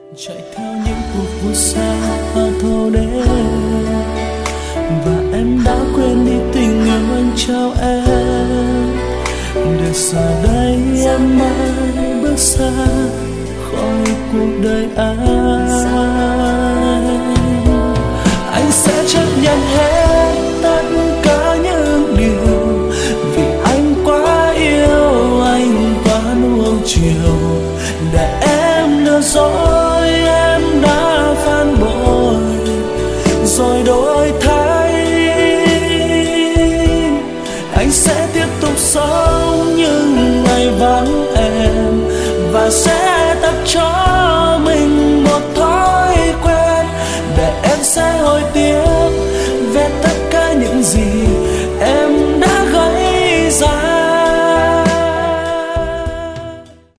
chạy theo những cuộc vui xa thâu đêm, và em đã quên đi tình yêu anh trao em, để giờ đây em mãi bước xa khỏi cuộc đời anh sẽ chấp nhận hết tất cả những điều, vì anh quá yêu, anh quá nuông chiều, để em lừa dối, em đã phản bội rồi đổi thay. Anh sẽ tiếp tục sống những ngày vắng em, và sẽ